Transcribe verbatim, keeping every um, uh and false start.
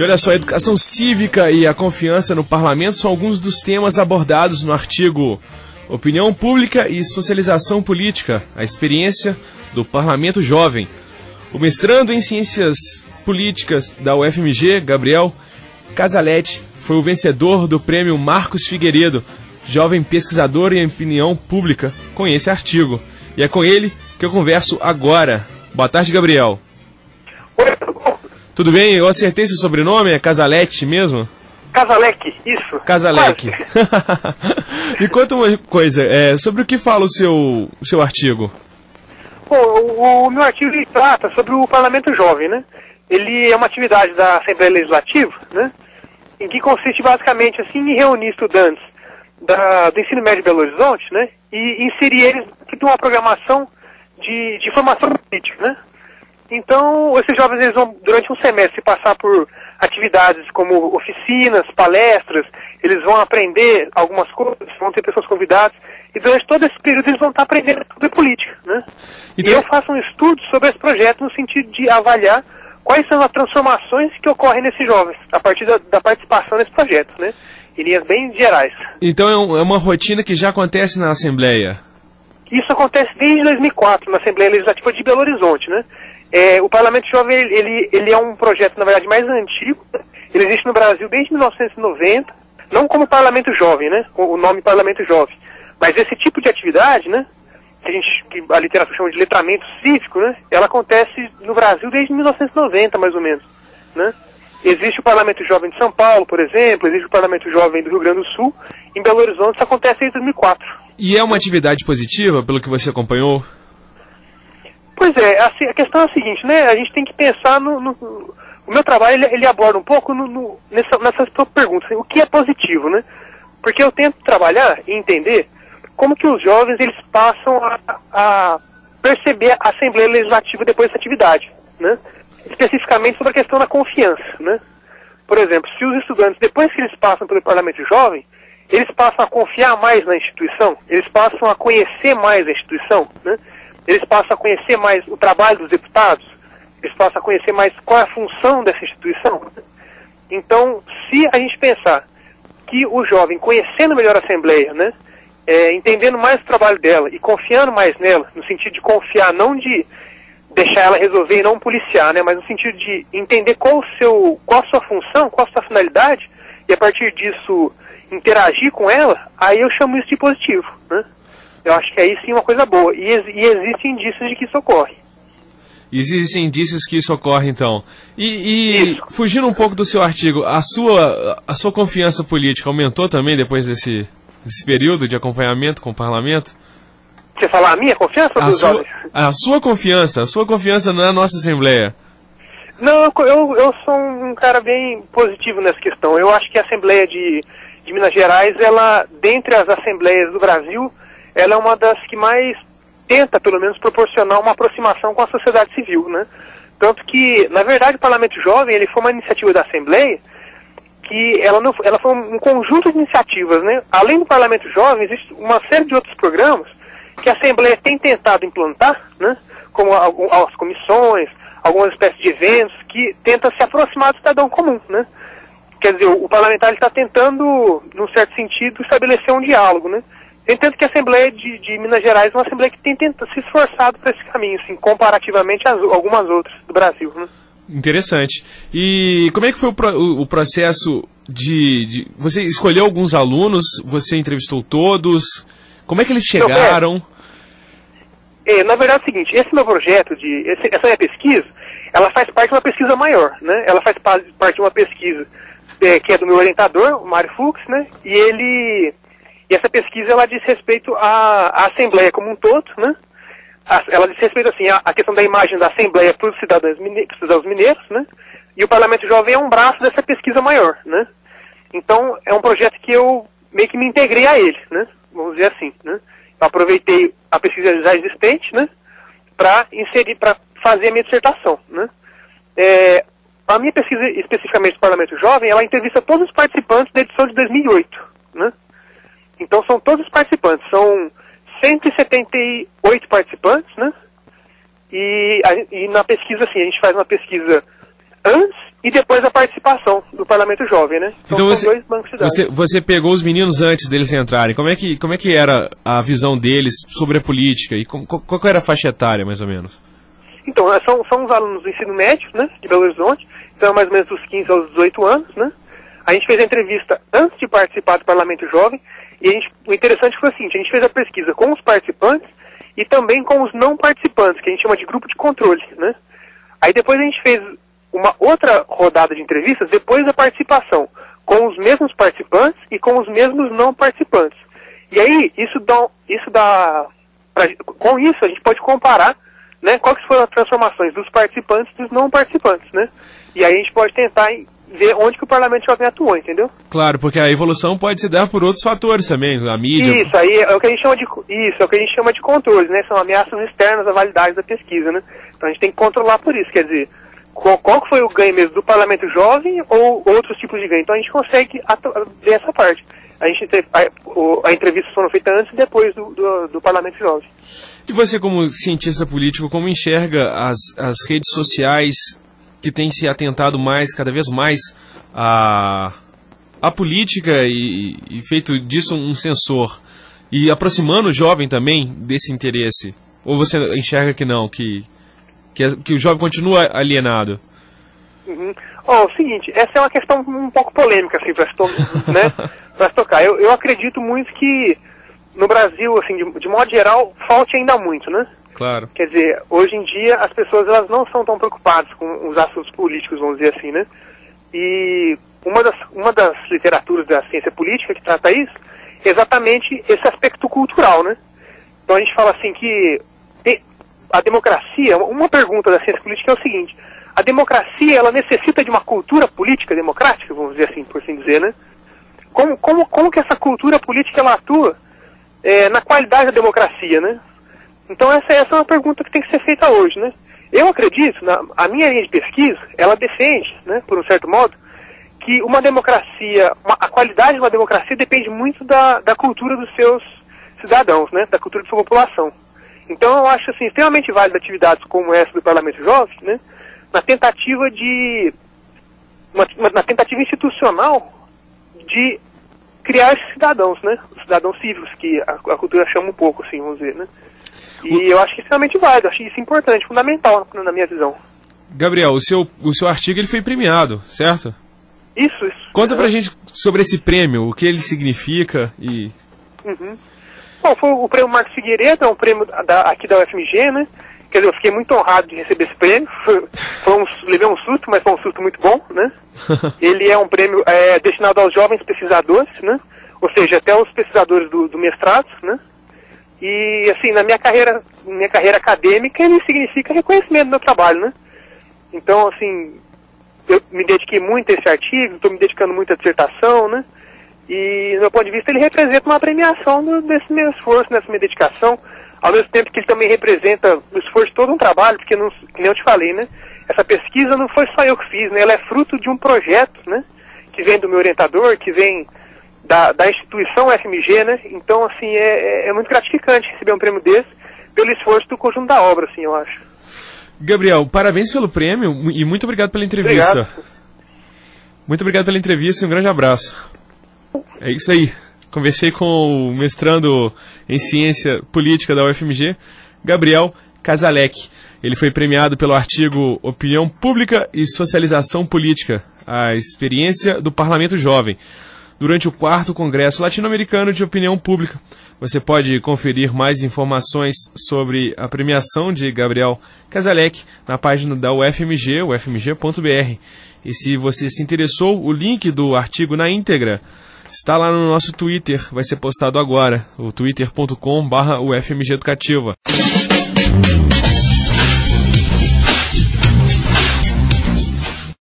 E olha só, a educação cívica e a confiança no parlamento são alguns dos temas abordados no artigo Opinião Pública e Socialização Política, a experiência do Parlamento Jovem. O mestrando em Ciências Políticas da U F M G, Gabriel Casaletti, foi o vencedor do prêmio Marcos Figueiredo, jovem pesquisador em opinião pública, com esse artigo. E é com ele que eu converso agora. Boa tarde, Gabriel. Oi, tudo bom? Tudo bem? Eu acertei seu sobrenome? É Casaletti mesmo? Casaletti, isso. Casaletti. Me conta uma coisa, é, sobre o que fala o seu, o seu artigo? Bom, o, o meu artigo ele trata sobre o Parlamento Jovem, né? Ele é uma atividade da Assembleia Legislativa, né? Em que consiste basicamente assim, em reunir estudantes da, do ensino médio de Belo Horizonte, né? E inserir eles em uma programação de, de formação política, né? Então, esses jovens eles vão, durante um semestre, passar por atividades como oficinas, palestras, eles vão aprender algumas coisas, vão ter pessoas convidadas, e durante todo esse período eles vão estar aprendendo sobre política, né? Então... E eu faço um estudo sobre esse projeto no sentido de avaliar quais são as transformações que ocorrem nesses jovens, a partir da, da participação nesse projeto, né? Em linhas bem gerais. Então é, um, é uma rotina que já acontece na Assembleia? Isso acontece desde dois mil e quatro, na Assembleia Legislativa de Belo Horizonte, né? É, o Parlamento Jovem, ele, ele é um projeto, na verdade, mais antigo. Ele existe no Brasil desde mil novecentos e noventa, não como Parlamento Jovem, né? Com o nome Parlamento Jovem. Mas esse tipo de atividade, né? Que a, gente, que a literatura chama de letramento cívico, né? Ela acontece no Brasil desde mil novecentos e noventa, mais ou menos, né? Existe o Parlamento Jovem de São Paulo, por exemplo, existe o Parlamento Jovem do Rio Grande do Sul. Em Belo Horizonte isso acontece desde dois mil e quatro. E é uma atividade positiva, pelo que você acompanhou? Pois é, a, a questão é a seguinte, né? A gente tem que pensar no... no o meu trabalho, ele, ele aborda um pouco no, no, nessa, nessas perguntas, assim, o que é positivo, né? Porque eu tento trabalhar e entender como que os jovens, eles passam a, a perceber a Assembleia Legislativa depois dessa atividade, né? Especificamente sobre a questão da confiança, né? Por exemplo, se os estudantes, depois que eles passam pelo Parlamento Jovem, eles passam a confiar mais na instituição, eles passam a conhecer mais a instituição, né? Eles passam a conhecer mais o trabalho dos deputados, eles passam a conhecer mais qual é a função dessa instituição. Então, se a gente pensar que o jovem, conhecendo melhor a Assembleia, né, é, entendendo mais o trabalho dela e confiando mais nela, no sentido de confiar, não de deixar ela resolver e não policiar, né, mas no sentido de entender qual, o seu, qual a sua função, qual a sua finalidade, e a partir disso interagir com ela, aí eu chamo isso de positivo, né? Eu acho que aí sim é uma coisa boa. E, ex e existem indícios de que isso ocorre. Existem indícios que isso ocorre, então. E, e fugindo um pouco do seu artigo, a sua, a sua confiança política aumentou também depois desse, desse período de acompanhamento com o parlamento? Você fala a minha confiança ou a dos sua, jovens? A sua confiança, a sua confiança na nossa Assembleia. Não, eu, eu sou um cara bem positivo nessa questão. Eu acho que a Assembleia de, de Minas Gerais, ela, dentre as Assembleias do Brasil, ela é uma das que mais tenta, pelo menos, proporcionar uma aproximação com a sociedade civil, né? Tanto que, na verdade, o Parlamento Jovem, ele foi uma iniciativa da Assembleia que ela, não, ela foi um conjunto de iniciativas, né? Além do Parlamento Jovem, existe uma série de outros programas que a Assembleia tem tentado implantar, né? Como as comissões, algumas espécies de eventos que tentam se aproximar do cidadão comum, né? Quer dizer, o parlamentar está tentando, num certo sentido, estabelecer um diálogo, né? Entendo que a Assembleia de, de Minas Gerais é uma Assembleia que tem tentado, se esforçado para esse caminho, assim, comparativamente a algumas outras do Brasil, né? Interessante. E como é que foi o, pro, o, o processo de, de... Você escolheu alguns alunos, você entrevistou todos, como é que eles chegaram? Não, é, é, na verdade é o seguinte, esse meu projeto, de, esse, essa minha pesquisa, ela faz parte de uma pesquisa maior, né? Ela faz parte de uma pesquisa é, que é do meu orientador, o Mário Fux, né? E ele... E essa pesquisa, ela diz respeito à, à Assembleia como um todo, né? A, ela diz respeito, assim, à, à questão da imagem da Assembleia para os cidadãos, mine, cidadãos mineiros, né? E o Parlamento Jovem é um braço dessa pesquisa maior, né? Então, é um projeto que eu meio que me integrei a ele, né? Vamos dizer assim, né? Eu aproveitei a pesquisa já existente, né? Para inserir, para fazer a minha dissertação, né? É, a minha pesquisa, especificamente do Parlamento Jovem, ela entrevista todos os participantes da edição de dois mil e oito, né? Então são todos os participantes, são cento e setenta e oito participantes, né? E, a, e na pesquisa, assim, a gente faz uma pesquisa antes e depois a participação do Parlamento Jovem, né? Então, então você, dois bancos de dados. Você, você pegou os meninos antes deles entrarem. Como é que, como é que era a visão deles sobre a política? E como, qual era a faixa etária, mais ou menos? Então, são, são os alunos do ensino médio, né, de Belo Horizonte, então mais ou menos dos quinze aos dezoito anos, né? A gente fez a entrevista antes de participar do Parlamento Jovem, e a gente, o interessante foi o seguinte, a gente fez a pesquisa com os participantes e também com os não participantes, que a gente chama de grupo de controle, né? Aí depois a gente fez uma outra rodada de entrevistas depois da participação, com os mesmos participantes e com os mesmos não participantes. E aí, isso dá, isso dá pra, com isso a gente pode comparar, né, quais foram as transformações dos participantes e dos não participantes, né? E aí a gente pode tentar ver onde que o Parlamento Jovem atuou, entendeu? Claro, porque a evolução pode se dar por outros fatores também, a mídia... Isso, aí é o que a gente chama de, isso, é o que a gente chama de controle, né? São ameaças externas à validade da pesquisa, né? Então a gente tem que controlar por isso, quer dizer, qual, qual foi o ganho mesmo do Parlamento Jovem ou outros tipos de ganho? Então a gente consegue ver essa parte. A gente teve, a, a entrevista foram feitas antes e depois do, do, do Parlamento Jovem. E você, como cientista político, como enxerga as, as redes sociais que têm se atentado mais, cada vez mais, à, à política e, e feito disso um sensor, e aproximando o jovem também desse interesse? Ou você enxerga que não, que, que, que o jovem continua alienado? Uhum. Oh, é o seguinte, essa é uma questão um pouco polêmica, assim, para se, to né, para se tocar. Eu, eu acredito muito que no Brasil, assim, de, de modo geral, falte ainda muito, né? Claro. Quer dizer, hoje em dia as pessoas elas não são tão preocupadas com os assuntos políticos, vamos dizer assim, né? E uma das, uma das literaturas da ciência política que trata isso é exatamente esse aspecto cultural, né? Então a gente fala assim que a democracia, uma pergunta da ciência política é o seguinte: a democracia, ela necessita de uma cultura política democrática, vamos dizer assim, por assim dizer, né? Como, como, como que essa cultura política, ela atua é, na qualidade da democracia, né? Então essa, essa é uma pergunta que tem que ser feita hoje, né? Eu acredito, na, a minha linha de pesquisa, ela defende, né, por um certo modo, que uma democracia, uma, a qualidade de uma democracia depende muito da, da cultura dos seus cidadãos, né? Da cultura de sua população. Então eu acho, assim, extremamente válido atividades como essa do Parlamento Jovem, né? Na tentativa de, uma, uma, na tentativa institucional de criar esses cidadãos, né? Os cidadãos cívicos, que a, a cultura chama um pouco, assim, vamos dizer, né? E o... eu acho que é extremamente válido, acho isso importante, fundamental, na minha visão. Gabriel, o seu, o seu artigo ele foi premiado, certo? Isso, isso. Conta pra gente sobre esse prêmio, o que ele significa e... Uhum. Bom, foi o prêmio Marcos Figueiredo, é um prêmio da, aqui da U F M G, né? Quer dizer, eu fiquei muito honrado de receber esse prêmio. Foi, foi um, levei um susto, mas foi um susto muito bom, né? Ele é um prêmio é, destinado aos jovens pesquisadores, né? Ou seja, até os pesquisadores do, do mestrado, né? E, assim, na minha carreira, minha carreira acadêmica, ele significa reconhecimento do meu trabalho, né? Então, assim, eu me dediquei muito a esse artigo, estou me dedicando muito à dissertação, né? E, do meu ponto de vista, ele representa uma premiação do, desse meu esforço, dessa minha dedicação, ao mesmo tempo que ele também representa o esforço de todo um trabalho, porque, não, que nem eu te falei, né? Essa pesquisa não foi só eu que fiz, né? Ela é fruto de um projeto, né? Que vem do meu orientador, que vem da, da instituição U F M G, né? Então, assim, é, é muito gratificante receber um prêmio desse, pelo esforço do conjunto da obra, assim, eu acho. Gabriel, parabéns pelo prêmio e muito obrigado pela entrevista. Obrigado. Muito obrigado pela entrevista e um grande abraço. É isso aí. Conversei com o mestrando em Ciência Política da U F M G, Gabriel Casalec. Ele foi premiado pelo artigo Opinião Pública e Socialização Política, a experiência do Parlamento Jovem, durante o quarto Congresso Latino-Americano de Opinião Pública. Você pode conferir mais informações sobre a premiação de Gabriel Casalec na página da U F M G, u f m g ponto b r. E se você se interessou, o link do artigo na íntegra está lá no nosso Twitter, vai ser postado agora, o twitter ponto com barra U F M G Educativa.